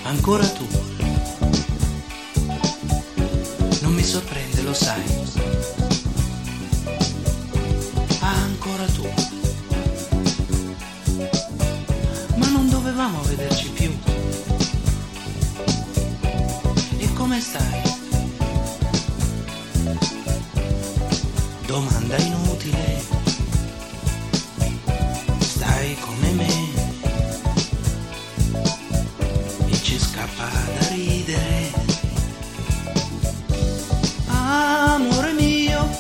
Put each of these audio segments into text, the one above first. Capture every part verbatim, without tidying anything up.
ancora tu. Non mi sorprende, lo sai. Ancora tu. Ma non dovevamo vederci più. E come stai? Domanda inutile. Stai come me. E ci scappa da ridere. Amore mio,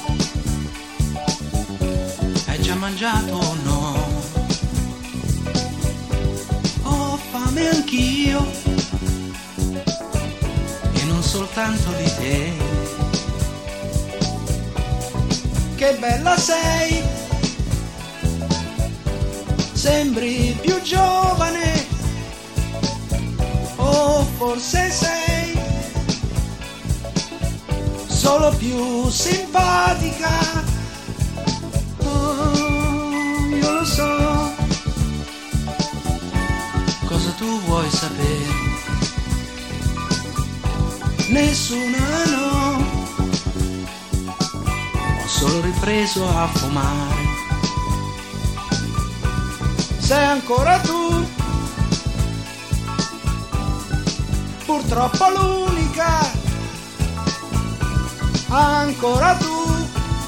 hai già mangiato o no? Ho fame anch'io, e non soltanto di te. Che bella sei, sembri più giovane, o forse sei solo più simpatica. Oh, io lo so. Cosa tu vuoi sapere? Nessuna, no. Ho solo ripreso a fumare. Sei ancora tu, purtroppo l'unica. Ancora tu,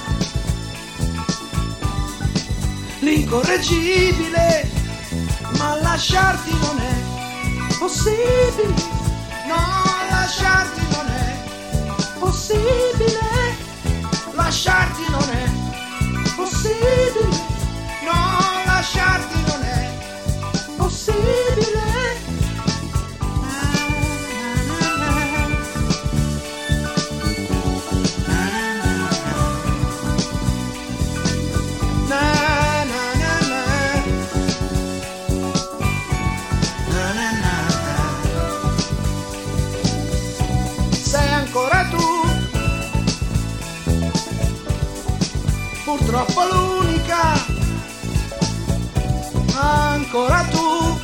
l'incorreggibile, ma lasciarti non è possibile. No, lasciarti non è possibile. Lasciarti non è possibile. No, lasciarti non è possibile. Ancora tu, purtroppo l'unica. Ancora tu,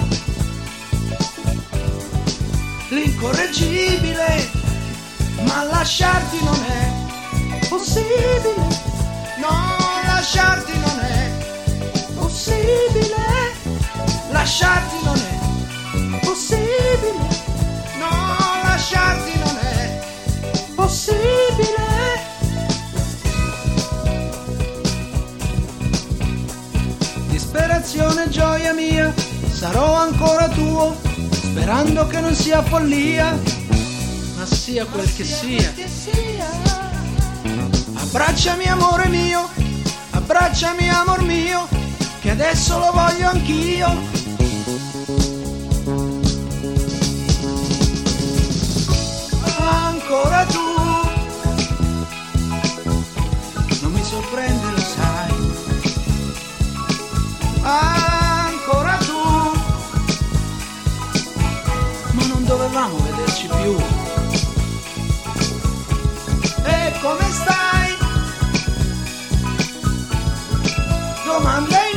l'incorreggibile, ma lasciarti non è possibile. No, lasciarti non è possibile. Lasciarti non è possibile. No, lasciarti non è possibile. Disperazione, gioia mia, sarò ancora tuo, sperando che non sia follia, ma sia quel che sia. Abbracciami amore mio, abbracciami amor mio, che adesso lo voglio anch'io. Ancora tu, non mi sorprende, lo sai. Ancora tu, ma non dovevamo vederci più. E come stai? Domanda